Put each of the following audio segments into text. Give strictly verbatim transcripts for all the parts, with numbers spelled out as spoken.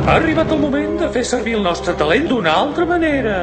Ha arribat el moment de fer servir el nostre talent d'una altra manera.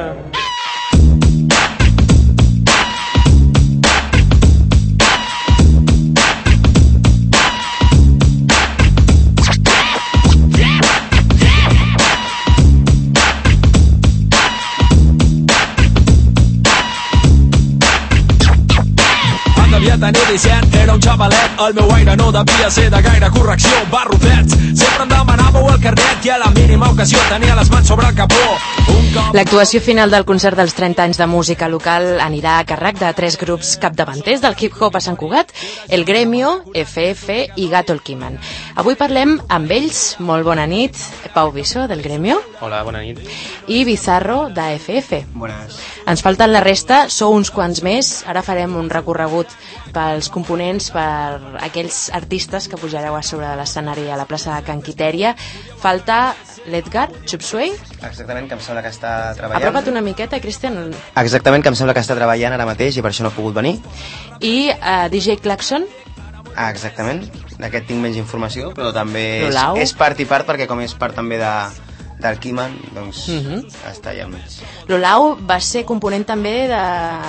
Tan iniciant, era un xavalet, el meu aire no devia ser de gaire correcció, barrufets, sempre em demanàveu el carnet i a la mínima ocasió tenia les mans sobre el capó. Cop... L'actuació final del concert dels trenta anys de música local anirà a càrrec de tres grups capdavanters del hip-hop a Sant Cugat, El Gremio, F F i Gato el Quiman. Avui parlem amb ells, molt bona nit, Pau Viso, del Gremio. Hola, bona nit. I Bizarro, de F F. Bones. Ens falten la resta, sou uns quants més, ara farem un recorregut pels components, per aquells artistes que pujareu a sobre de l'escenari a la plaça de Can Quitèria. Falta l'Edgar Chupsuey. Exactament, que em sembla que està treballant. Apropa't una miqueta, Cristian. Exactament, que em sembla que està treballant ara mateix i per això no ha pogut venir. I uh, D J Klaxon. Ah, exactament, d'aquest tinc menys informació, però també és, Lolau. és part i part, perquè com és part també de, del Quiman, doncs uh -huh. està allà al mig. Lolau va ser component també de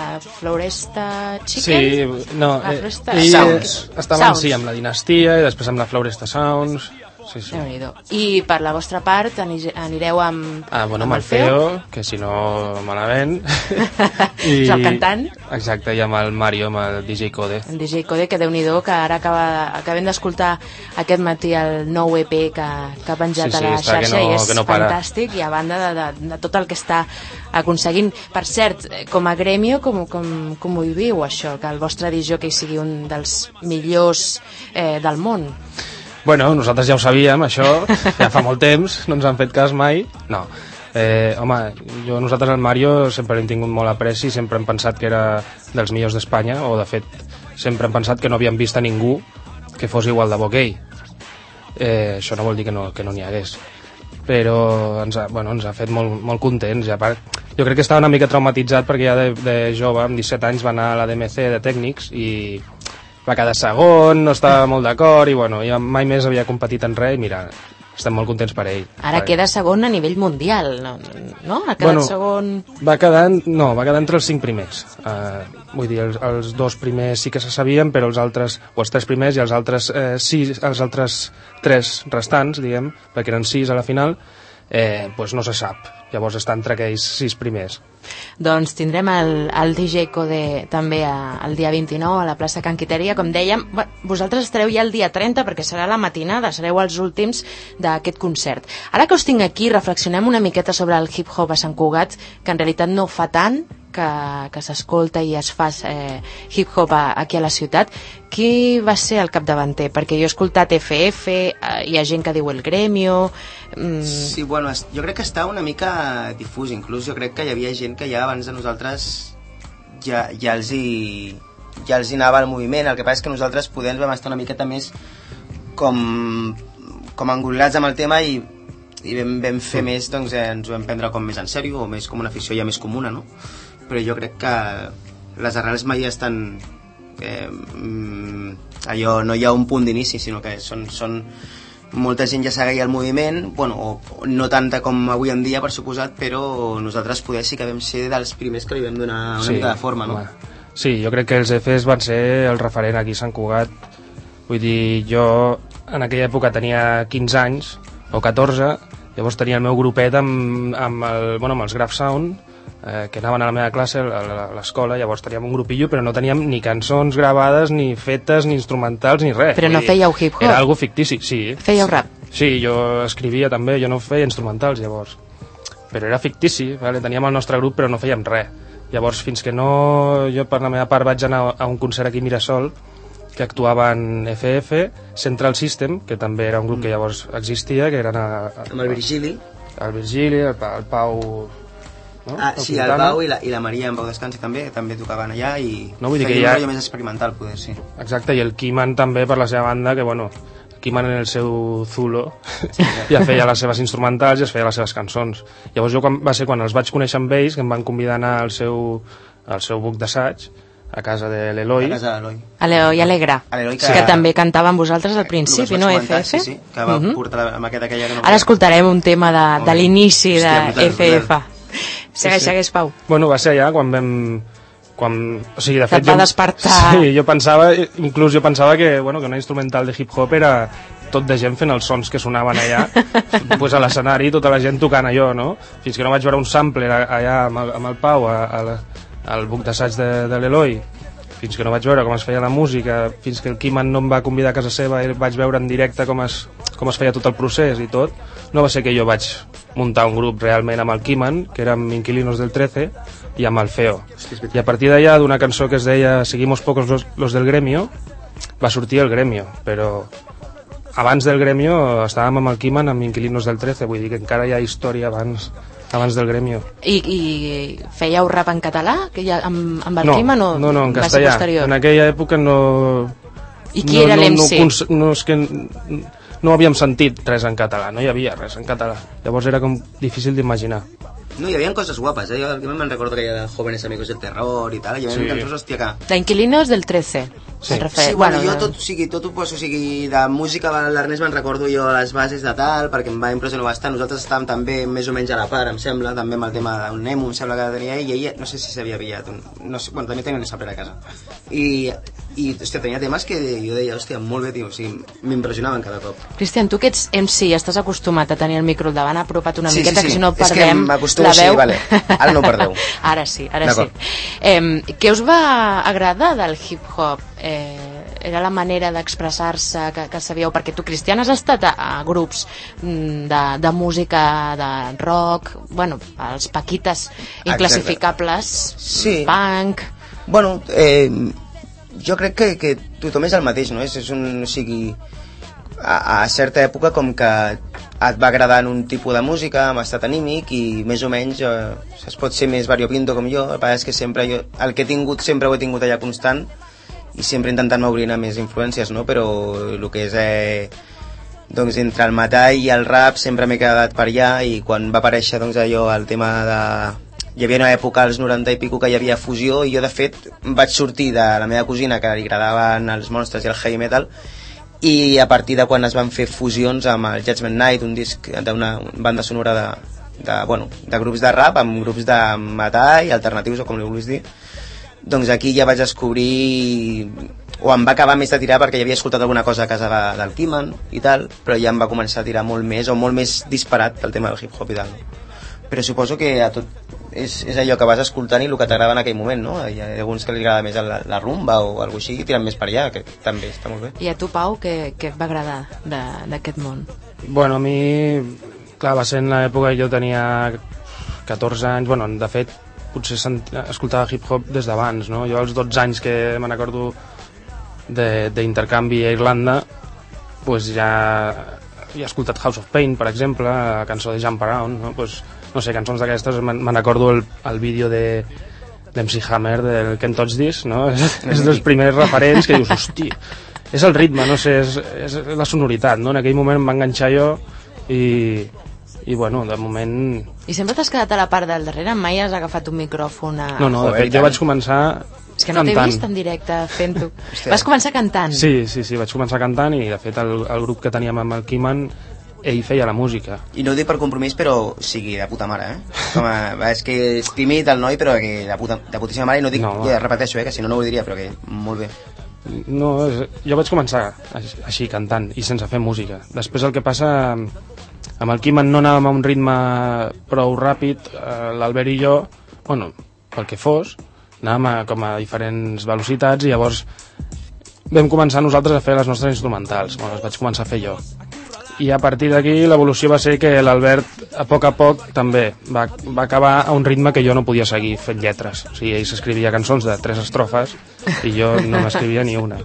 Floresta Chicken? Sí, no, ah, eh, ells estaven sí, amb la Dinastia i després amb la Floresta Sounds. Sí, sí. I per la vostra part anireu amb, ah, bueno, amb el Feo, que si no malament. I, és el cantant. Exacte, i amb el Mario, amb el D J Code. El D J Code, que Déu-n'hi-do, que ara acaba, acabem d'escoltar aquest matí el nou E P que, que ha penjat sí, sí, a la xarxa no, i és no fantàstic, i a banda de, de, de tot el que està aconseguint. Per cert, com a Gremio, com, com, com ho viviu això, que el vostre D J sigui un dels millors eh, del món? Bueno, nosaltres ja ho sabíem, això, ja fa molt temps, no ens han fet cas mai. No, eh, home, jo, nosaltres el Mario sempre hem tingut molt apreci, sempre hem pensat que era dels millors d'Espanya, o de fet, sempre hem pensat que no havíem vist a ningú que fos igual de bo que ell. Eh, això no vol dir que no que no n'hi hagués. Però ens ha, bueno, ens ha fet molt, molt contents. A part, jo crec que estava una mica traumatitzat perquè ja de, de jove, amb disset anys, va anar a la D M C de tècnics i va quedar segon, no estava molt d'acord i bueno, ja mai més havia competit en res i mira, estem molt contents per ell. Ara per queda segon a nivell mundial, no? no? Ha quedat bueno, segon... Va quedar, no, va quedar entre els cinc primers. Uh, vull dir, els, els dos primers sí que se sabien, però els altres, o els tres primers i els altres, eh, sis, els altres tres restants, diguem, perquè eren sis a la final, eh, pues no se sap. Llavors està entre aquells sis primers. Doncs tindrem el, el D J Code també a, el dia vint-i-nou a la plaça Can Quitèria, com dèiem. Vosaltres estareu ja el dia trenta perquè serà la matinada, sereu els últims d'aquest concert. Ara que us tinc aquí, reflexionem una miqueta sobre el hip-hop a Sant Cugat, que en realitat no fa tant que, que s'escolta i es fa eh, hip-hop aquí a la ciutat. Qui va ser el capdavanter? Perquè jo he escoltat F F, eh, hi ha gent que diu El Gremio... Mm. Sí, bueno, jo crec que està una mica difús, inclús jo crec que hi havia gent que ja abans de nosaltres ja, ja els hi ja els hi anava el moviment. El que passa és que nosaltres podem vam estar una miqueta més com, com engolats amb el tema i, i vam, vam fer mm. més, doncs eh, ens ho vam prendre com més en sèrio o més com una afició ja més comuna, no? Però jo crec que les arrels mai estan eh, allò, no hi ha un punt d'inici, sinó que són, són molta gent ja seguia el moviment, bueno, o no tanta com avui en dia, per suposat, però nosaltres poder sí que vam ser dels primers que li vam donar una sí, mica de forma, no? Sí, jo crec que els E Fs van ser el referent aquí a Sant Cugat. Vull dir, jo en aquella època tenia quinze anys, o catorze, llavors tenia el meu grupet amb, amb, el, bueno, amb els Graf Sound, eh, que anaven a la meva classe a l'escola, llavors teníem un grupillo però no teníem ni cançons gravades, ni fetes, ni instrumentals, ni res. Però no fèieu hip-hop? Era algo fictici, sí. Fèieu rap? Sí, jo escrivia també, jo no feia instrumentals llavors, però era fictici, vale? Teníem el nostre grup però no fèiem res. Llavors fins que no, jo per la meva part vaig anar a un concert aquí a Mirasol que actuaven F F, Central System, que també era un grup que llavors existia, que eren a, a, amb el Virgili, el Virgili, el, el Pau... No? Ah, sí, el Pau i la, i la Maria en Pau Descansi també, també tocaven allà i no, vull dir feien que ja... un rotllo més experimental, poder, sí. Exacte, i el Quiman també per la seva banda, que bueno, Quiman en el seu zulo ja feia les seves instrumentals i es feia les seves cançons. Llavors jo quan, va ser quan els vaig conèixer amb ells, que em van convidar a anar al seu, al seu buc d'assaig, a casa de l'Eloi. A casa de l'Eloi. A l'Eloi Alegre, A l'Eloi que, que també cantava amb vosaltres al principi, no, comentar, F F? Sí, sí, que va Mhm. portar la maqueta aquella que no... Ara escoltarem un tema de, de l'inici de Hòstia, brutal, F F. Sí, Segueix, sí. segueix, Pau. Bueno, va ser allà quan vam... Quan, o sigui, de Que fet, et va jo, despertar. Sí, jo pensava, inclús jo pensava que, bueno, que una instrumental de hip-hop era tot de gent fent els sons que sonaven allà, pues a l'escenari, tota la gent tocant allò, no? Fins que no vaig veure un sampler allà amb el, amb el Pau, a, a la, al buc d'assaig de, de l'Eloi, fins que no vaig veure com es feia la música, fins que el Quiman no em va convidar a casa seva i vaig veure en directe com es, com es feia tot el procés i tot, no va ser que jo vaig muntar un grup realment amb el Quiman, que érem Inquilinos del trece, i amb el Feo. I a partir d'allà, d'una cançó que es deia Seguimos pocos los, los del gremio, va sortir el gremio, però abans del gremio estàvem amb el Quiman amb Inquilinos del trece, vull dir que encara hi ha història abans, abans del gremio. I, i fèieu rap en català que ja, amb, amb el No, Quiman o no, no, en va ser castellà. posterior? En aquella època no... I qui no, era no, l'M no, C? cons- no, és que no havíem sentit res en català, no hi havia res en català. Llavors era com difícil d'imaginar. No, hi havia coses guapes, eh? Jo, jo me'n recordo que hi havia Jóvenes Amigos del Terror i tal, hi havia Sí. cançons, hòstia, que... D'Inquilinos del trece. Sí. Refer... Sí, bueno, bueno, jo tot, o sigui, tot ho poso, o sigui, de música a l'Ernest me'n recordo jo les bases de tal, perquè em va impressionar bastant. Nosaltres estàvem també més o menys a la part, em sembla, també amb el tema d'un Nemo, em sembla que tenia ell, i ella, no sé si s'havia pillat, un, no sé, bueno, també tenia un sampler a casa. I, i hòstia, tenia temes que jo deia, hòstia, molt bé, tio, o sigui, m'impressionaven cada cop. Cristian, tu que ets M C i estàs acostumat a tenir el micro al davant, apropa't una Sí, miqueta, sí, sí. que si no És que perdem m'acostumo, la veu. sí, vale. Ara no ho perdeu. Ara sí, ara sí. D'acord. Eh, què us va agradar del hip-hop? Eh, era la manera d'expressar-se que, que sabíeu? Perquè tu, Cristian, has estat a, a grups mm, de, de música, de rock, bueno, els paquites inclassificables, Sí. punk... Bueno, eh, jo crec que, que tothom és el mateix, no? És, és un, o sigui, a, a certa època com que et va agradant un tipus de música amb estat anímic i més o menys eh, es pot ser més variopinto com jo, el que és que sempre jo, el que he tingut sempre ho he tingut allà constant i sempre intentant m'obrir a més influències, no? Però el que és eh, doncs entre el metall i el rap sempre m'he quedat per allà i quan va aparèixer doncs allò el tema de... Hi havia una època als noranta i pico que hi havia fusió i jo de fet vaig sortir de la meva cosina que li agradaven els monstres i el heavy metal i a partir de quan es van fer fusions amb el Judgment Night, un disc d'una banda sonora de, de, bueno, de grups de rap amb grups de metall, alternatius o com li vulguis dir, doncs aquí ja vaig descobrir o em va acabar més de tirar perquè ja havia escoltat alguna cosa a casa de, del Quiman i tal, però ja em va començar a tirar molt més o molt més disparat pel tema del hip-hop i tal. Però suposo que a tot és, és allò que vas escoltant i el que t'agrada en aquell moment, no? Hi ha alguns que li agrada més la, la rumba o alguna cosa així i tiren més per allà, que també està molt bé. I a tu, Pau, què, què et va agradar d'aquest món? Bueno, a mi, clar, va ser en l'època que jo tenia catorze anys, bueno, de fet, potser sent, escoltava hip-hop des d'abans, no? Jo als dotze anys que me n'acordo d'intercanvi a Irlanda, pues ja he escoltat House of Pain, per exemple, la cançó de Jump Around, no? Pues, no sé, cançons d'aquestes, me n'acordo el, el vídeo de d'M C Hammer, del Can't Touch This, no? És, és dels primers referents que dius, hosti, és el ritme, no sé, és, és la sonoritat, no? En aquell moment em va enganxar jo i, i bueno, de moment... I sempre t'has quedat a la part del darrere? Mai has agafat un micròfon a... No, no, de fet, jo vaig començar És que no t'he cantant. vist en directe fent-ho. Vas començar cantant? Sí, sí, sí, vaig començar cantant i de fet el, el grup que teníem amb el Quiman ell feia la música. I no ho dic per compromís, però o sigui, de puta mare, eh? Com a, és que és tímid el noi, però que de, puta, de putíssima mare, i no dic, No, ja, repeteixo, eh, que si no no ho diria, però que molt bé. No, és, jo vaig començar així, així cantant i sense fer música. Després el que passa amb el Quiman no anàvem a un ritme prou ràpid, eh, l'Albert i jo, bueno, pel que fos, anàvem a, com a diferents velocitats i llavors vam començar nosaltres a fer les nostres instrumentals, bueno, les vaig començar a fer jo. I a partir d'aquí l'evolució va ser que l'Albert a poc a poc també va, va acabar a un ritme que jo no podia seguir fent lletres, o sigui, ell s'escrivia cançons de tres estrofes i jo no m'escrivia ni una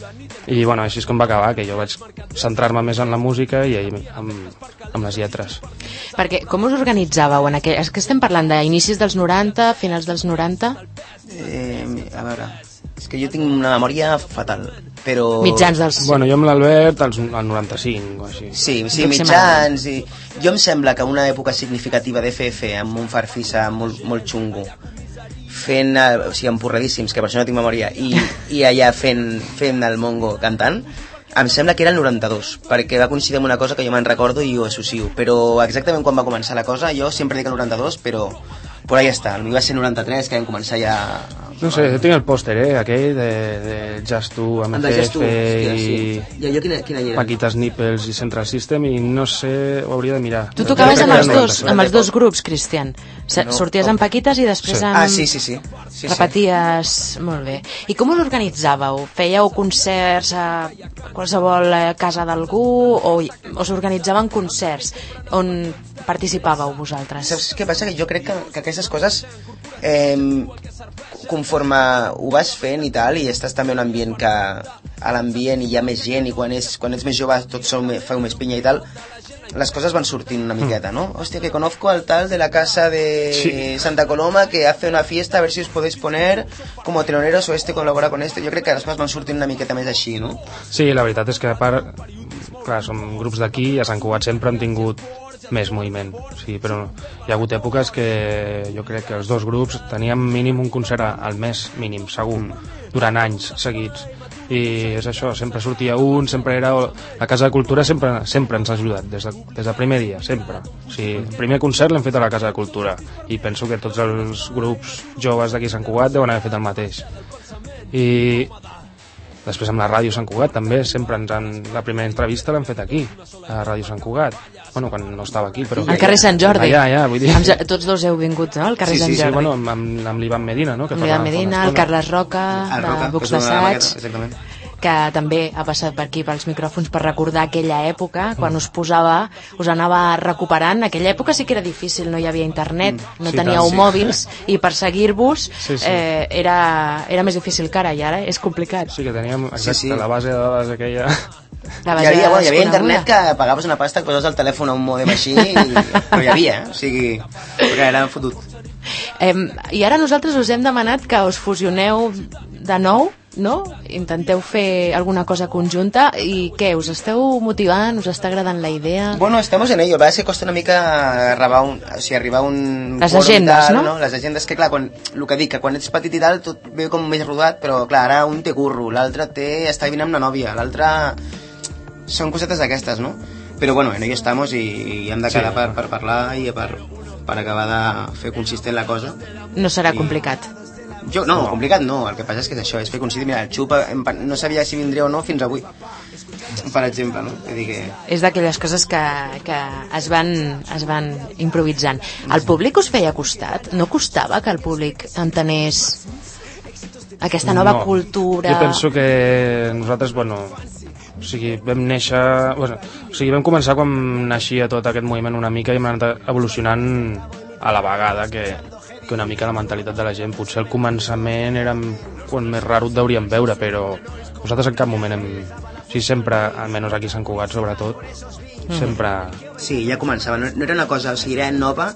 i bueno, així és com va acabar, que jo vaig centrar-me més en la música i ell amb, amb les lletres. Perquè com us organitzàveu en aquell... És que estem parlant d'inicis dels noranta, finals dels noranta? Eh, a veure, és que jo tinc una memòria fatal, però... Mitjans dels... Bueno, jo amb l'Albert al noranta-cinc o així. Sí, sí, mitjans i... Jo em sembla que una època significativa d'F F amb un farfisa molt, molt xungo fent, el, o sigui, empurradíssims, que per això no tinc memòria, i, i allà fent, fent el mongo cantant, em sembla que era el noranta-dos, perquè va coincidir amb una cosa que jo me'n recordo i ho associo, però exactament quan va començar la cosa, jo sempre dic el noranta-dos, però per ahí està, el meu va ser noranta-tres, que vam començar ja... No sé, jo tinc el pòster, eh, aquell de, de Just Tu, amb F F i... Sí. I jo quina, quina era? Paquitas Nipples i Central System, i no sé, ho hauria de mirar. Tu tocaves amb els dos, amb els dos grups, Cristian. No, sorties amb Paquitas i després sí. amb... Ah, sí, sí, sí. sí Repeties... Sí. Molt bé. I com l'organitzàveu? Fèieu concerts a qualsevol casa d'algú o, o s'organitzaven concerts on participàveu vosaltres? Saps què passa? Que jo crec que, que aquestes coses eh, conforme ho vas fent i tal, i estàs també en un ambient que a l'ambient hi ha més gent i quan, és, quan ets més jove tots sou, feu més pinya i tal, les coses van sortint una miqueta, ¿no? Hostia, que conozco al tal de la casa de sí. Santa Coloma que hace una fiesta, a ver si os podéis poner como teloneros o este colabora con este. Jo crec que les coses van sortint una miqueta més així, no? Sí, la veritat és que a part, clar, som grups d'aquí i a Sant Cugat sempre hem tingut més moviment, sí, però hi ha hagut èpoques que jo crec que els dos grups teníem mínim un concert al mes, mínim, segur, durant anys seguits, i és això, sempre sortia un, sempre era... La Casa de Cultura sempre, sempre ens ha ajudat, des, de, des del primer dia, sempre. O sigui, el primer concert l'hem fet a la Casa de Cultura, i penso que tots els grups joves d'aquí a Sant Cugat deuen haver fet el mateix. I després amb la Ràdio Sant Cugat també, sempre ens han... La primera entrevista l'hem fet aquí, a la Ràdio Sant Cugat. Bueno, quan no estava aquí, però... Al carrer Sant Jordi. Allà, allà, vull dir... Amb, tots dos heu vingut, no?, al carrer sí, Sant sí, Jordi. Sí, bueno, amb, amb, amb l'Ivan Medina, no?, que amb l'Ivan Medina, el Carles Roca, el de Roca, Bux d'Assaig, que també ha passat per aquí pels micròfons per recordar aquella època, quan us posava, us anava recuperant. Aquella època sí que era difícil, no hi havia internet, no sí, teníeu tant, sí. mòbils, i per seguir-vos sí, sí. Eh, era, era més difícil que ara, i ara és complicat. Sí, que teníem exacte, sí, sí. la base de dades aquella... La hi havia, bueno, hi havia internet que pagaves una pasta, poses el telèfon a un mòdem així, i... però hi havia, eh? O sigui, perquè era fotut. Eh, I ara nosaltres us hem demanat que us fusioneu de nou, no? Intenteu fer alguna cosa conjunta, i què, us esteu motivant, us està agradant la idea? Bueno, estamos en ello, va a ser costa una mica arribar un, o sigui, arribar un... Les agendes, tal, no? no? Les agendes, que clar, quan, el que dic, que quan ets petit i tal, tot ve com més rodat, però clar, ara un té curro, l'altre té, està vivint amb una nòvia, l'altre... Són cosetes d'aquestes, no? Però bueno, en ello estamos i, i hem de quedar sí. per, per parlar i per, per acabar de fer consistent la cosa. No serà I... complicat. Jo, no, complicat no, el que passa és que és això, és fer consistent. Mira, el Xup no sabia si vindria o no fins avui, per exemple, no? Vull dir que... És d'aquelles coses que, que es, van, es van improvisant. El públic us feia costat? No costava que el públic entenés aquesta nova no. cultura? Jo penso que nosaltres, bueno... O sigui, vam néixer... Bueno, o sigui, vam començar quan naixia tot aquest moviment una mica i hem anat evolucionant a la vegada que, que una mica la mentalitat de la gent. Potser al començament érem quan més raro et deuríem veure, però nosaltres en cap moment hem... O sigui, sempre, almenys aquí a Sant Cugat sobretot, mm. sempre... Sí, ja començava, no, no era una cosa, o sigui, era nova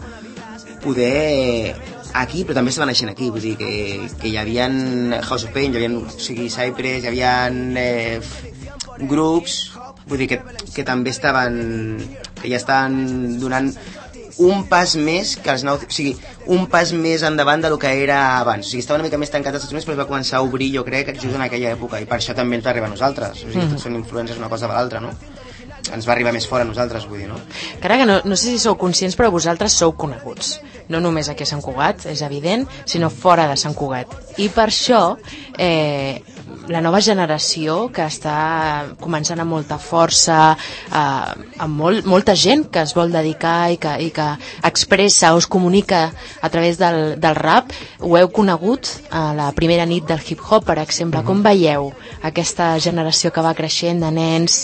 poder... aquí, però també se va naixent aquí, vull dir que, que hi havia House of Pain, hi havia, o sigui, Cypress, hi havia eh, grups, vull dir que, que també estaven, que ja estaven donant un pas més que els nou, o sigui, un pas més endavant del que era abans, o sigui, estava una mica més tancat als Estats Units, però es va començar a obrir, jo crec, just en aquella època, i per això també ens va arribar a nosaltres, o sigui, mm. tots són influències una cosa de l'altra, no? Ens va arribar més fora a nosaltres, vull dir, no? Carai, que no, no sé si sou conscients, però vosaltres sou coneguts. No només aquí a Sant Cugat, és evident, sinó fora de Sant Cugat. I per això, eh, la nova generació, que està començant amb molta força, eh, amb molt, molta gent que es vol dedicar i que, i que expressa o es comunica a través del, del rap, ho heu conegut a la primera nit del hip-hop, per exemple. Mm-hmm. Com veieu aquesta generació que va creixent de nens...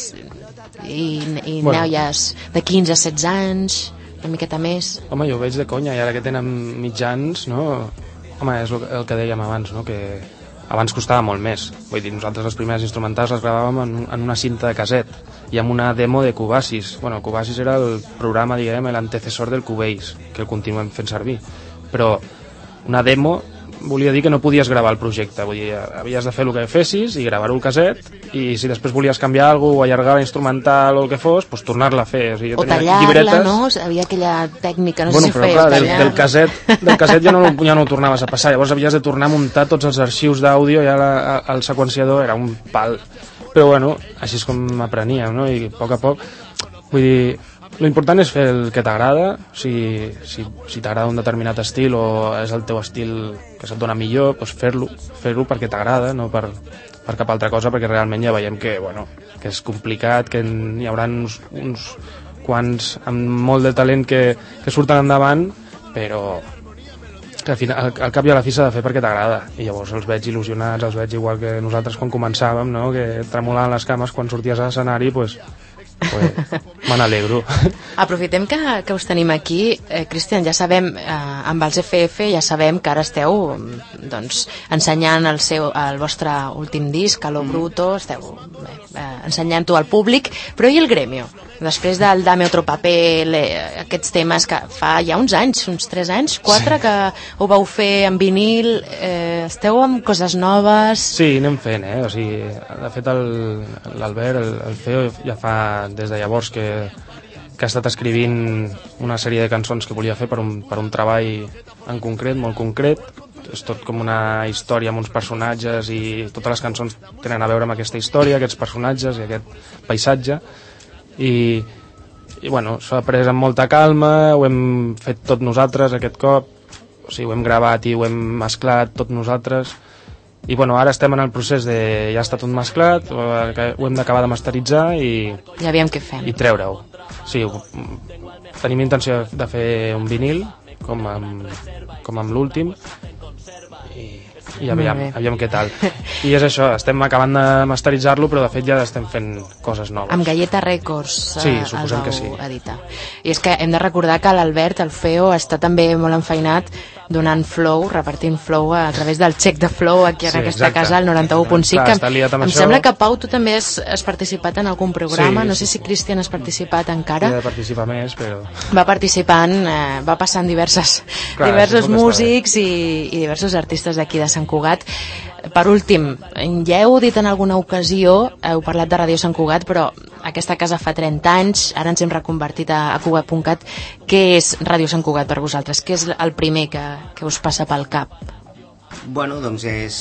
i, i bueno. Noies de quinze a setze anys, una miqueta més? Home, jo ho veig de conya, i ara que tenen mitjans, no? Home, és el, el que dèiem abans, no? Que abans costava molt més. Vull dir, nosaltres les primeres instrumentals les gravàvem en, en una cinta de caset i amb una demo de Cubasis. Bueno, Cubasis era el programa, diguem, l'antecessor del Cubase, que el continuem fent servir. Però una demo volia dir que no podies gravar el projecte, vull dir, havies de fer el que fessis i gravar-ho al caset, i si després volies canviar alguna cosa o allargar la instrumental o el que fos, doncs tornar-la a fer. O, sigui, o tallar-la, no? Havia aquella tècnica, no bueno, sé si però, feia clar, tallar. Del, del caset, del caset ja, no, ja no ho tornaves a passar, llavors havies de tornar a muntar tots els arxius d'àudio, ja la, el seqüenciador era un pal. Però bueno, així és com apreníem, no? I a poc a poc, vull dir, l'important és fer el que t'agrada, o sigui, si, si t'agrada un determinat estil o és el teu estil que se't dona millor, doncs fer-lo, fer-lo perquè t'agrada, no per, per cap altra cosa, perquè realment ja veiem que, bueno, que és complicat, que hi haurà uns, uns quants amb molt de talent que, que surten endavant, però que al, final, al, al cap i a la fi s'ha de fer perquè t'agrada, i llavors els veig il·lusionats, els veig igual que nosaltres quan començàvem, no? Que tremolaven les cames quan sorties a l'escenari, doncs pues, me n'alegro. Aprofitem que, que us tenim aquí, eh, Cristian, ja sabem, eh, amb els F F ja sabem que ara esteu doncs, ensenyant el, seu, el vostre últim disc, Calo Bruto, esteu eh, ensenyant-ho al públic, però i el Gremio? Després del Dame Otro Papel, eh, aquests temes que fa ja uns anys, uns tres anys, quatre, sí, que ho vau fer en vinil, eh, esteu amb coses noves? Sí, anem fent, eh? O sigui, de fet l'Albert, el, el Feo, ja fa des de llavors que, que ha estat escrivint una sèrie de cançons que volia fer per un, per un treball en concret, molt concret. És tot com una història amb uns personatges i totes les cançons tenen a veure amb aquesta història, aquests personatges i aquest paisatge. I, i bueno, s'ha pres amb molta calma, ho hem fet tot nosaltres aquest cop, o sigui, ho hem gravat i ho hem mesclat tot nosaltres. I bueno, ara estem en el procés de... ja està tot mesclat, ho hem d'acabar de masteritzar i... Ja aviam què fem. I treure-ho. Sí, ho, tenim intenció de fer un vinil, com amb, com amb l'últim, i, i aviam, aviam què tal. I és això, estem acabant de masteritzar-lo, però de fet ja estem fent coses noves. Amb Galleta Records eh, sí, suposem el vau que sí. editar. I és que hem de recordar que l'Albert, el Feo, està també molt enfeinat donant flow, repartint flow a través del check de flow aquí en sí, aquesta exacte. Casa, al noranta-u punt cinc. Clar, em em això. Sembla que, Pau, tu també has, has participat en algun programa, sí, no sé sí. si Cristian has participat encara. Sí, he de participar més, però... Va participant, eh, va passant diverses, Clar, diversos músics i, i diversos artistes d'aquí de Sant Cugat. Per últim, ja heu dit en alguna ocasió, heu parlat de Ràdio Sant Cugat, però aquesta casa fa trenta anys, ara ens hem reconvertit a, a Cugat punt cat. Què és Ràdio Sant Cugat per vosaltres? Què és el primer que, que us passa pel cap? Bueno, doncs és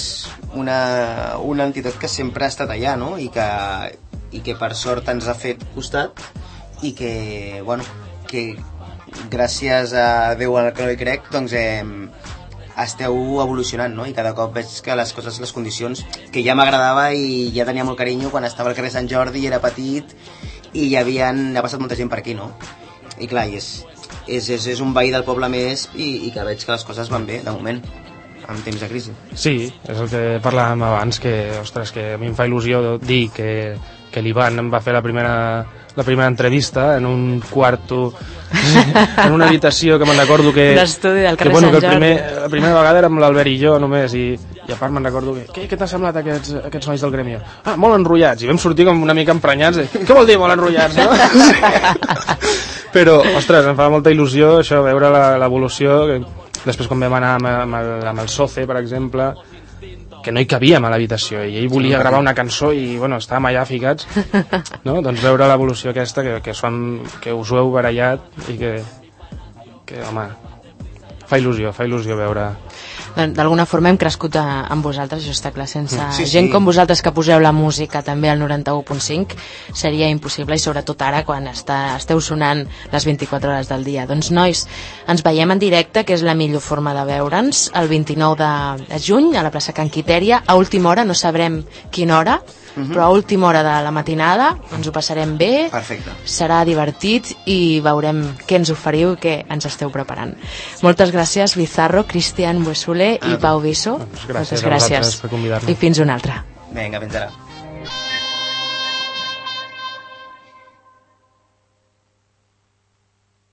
una, una entitat que sempre ha estat allà, no? I que, i que per sort ens ha fet costat i que, bueno, que gràcies a Déu en el que no hi crec, doncs eh, esteu evolucionant, no? I cada cop veig que les coses, les condicions, que ja m'agradava i ja tenia molt carinyo quan estava al carrer Sant Jordi i era petit i hi havien, ha passat molta gent per aquí, no? I clar, i és, és, és, és un veí del poble més i, i que veig que les coses van bé, de moment, en temps de crisi. Sí, és el que parlàvem abans, que, ostres, que a mi em fa il·lusió dir que, que l'Ivan em va fer la primera, la primera entrevista en un quarto, en una habitació que me'n recordo que... D'estudi del carrer que, bueno, Sant que el Jordi. primer, la primera vegada era amb l'Albert i jo només, i, i a part me'n recordo que... Què, què t'ha semblat aquests, aquests nois del Gremio? Ah, molt enrotllats, i vam sortir com una mica emprenyats. I, què vol dir molt enrotllats, no? Però, ostres, em fa molta il·lusió això, veure l'evolució. Després quan vam anar amb, amb, el, amb el Soce, per exemple, que no hi cabíem a l'habitació i ell volia gravar una cançó i bueno, estàvem allà ficats, no? Doncs veure l'evolució aquesta que, que, son, que us ho heu barallat i que, que home, fa il·lusió, fa il·lusió veure. D'alguna forma hem crescut a, amb vosaltres, això està clar, sense sí, sí. gent com vosaltres que poseu la música també al noranta-u punt cinc seria impossible, i sobretot ara quan està, esteu sonant les vint-i-quatre hores del dia. Doncs nois, ens veiem en directe, que és la millor forma de veure'ns, el vint-i-nou de juny a la plaça Can Quitèria, a última hora, no sabrem quina hora, uh-huh. però a última hora de la matinada ens ho passarem bé. Perfecte. Serà divertit i veurem què ens oferiu i què ens esteu preparant. Moltes gràcies, Bizarro, Cristian Buesule i Pau Viso. Doncs gràcies, Moltes gràcies. A vosaltres per convidar-nos. I fins una altra. Vinga, fins ara.